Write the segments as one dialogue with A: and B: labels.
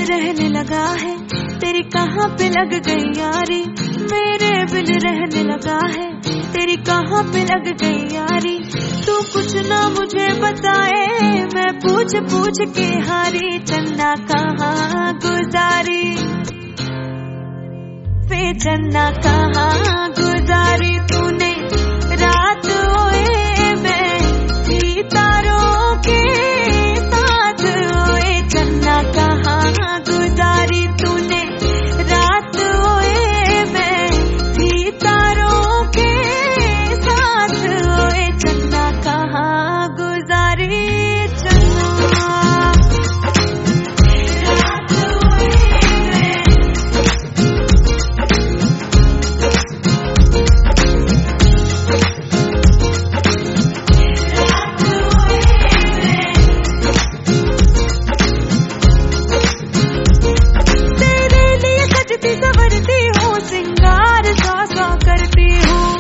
A: रहने लगा है, तेरी कहाँ पे लग गई यारी। मेरे बिन रहने लगा है, तेरी कहाँ पे लग गई यारी। तू कुछ ना मुझे बताए, मैं पूछ पूछ के हारी। चन्ना कहाँ गुजारी, वे चन्ना कहाँ गुजारी तूने रात। ओए मैं थी तारों के साथ, ओए चन्ना कहाँ गुजारी तूने रात। ओए मैं थी तारों के साथ, ओए चन्ना कहाँ गुजारी। संवरती हूँ, सिंगार सा करती हूँ,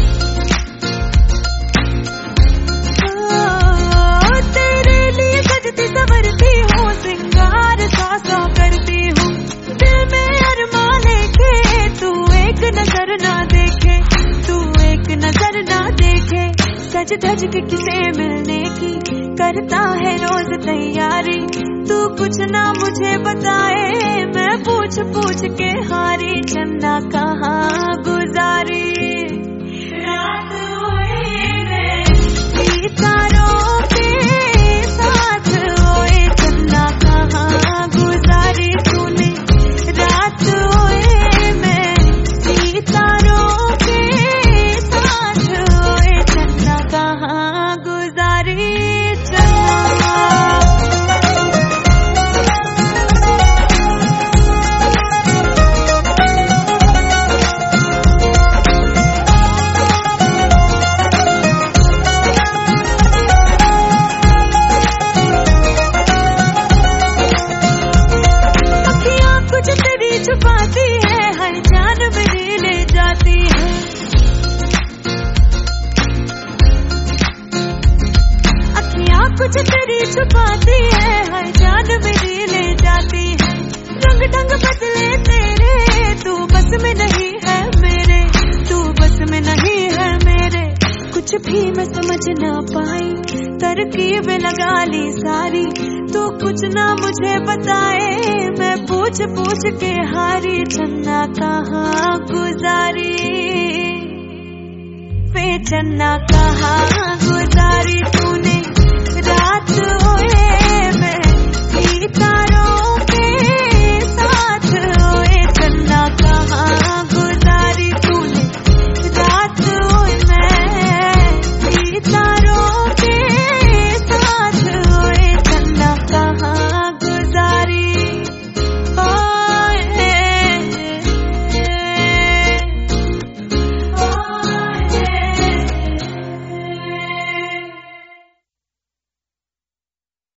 A: तेरे लिए सजती संवरती हूँ, सिंगार सा करती हूँ। दिल में अरमान लेके तू एक नजर ना देखे, तू एक नजर ना देखे। सज धज के किसे मिलने की करता है रोज तैयारी। तू कुछ ना मुझे बताए, मैं पूछ पूछ के हारी। चन्ना कहाँ गुजारी रात। ओए मैं तारों के साथ, ओए चन्ना कहाँ गुजारी तूने रात। ओए मैं तारों के साथ, ओए चन्ना कहाँ गुजारी। छुपाती है हर जान मेरी ले जाती है, अखियाँ कुछ तेरी छुपाती है हर जान मेरी ले जाती है। रंग ढंग बदले तेरे, तू बस में नहीं है मेरे, तू बस में नहीं है मेरे। कुछ भी मैं समझ ना पाई, तरकीब लगा ली सारी। तू कुछ ना मुझे बताए, मैं पूछ पूछ के हारी। चन्ना कहाँ गुजारी, वे चन्ना कहाँ गुजारी तूने रात। ओए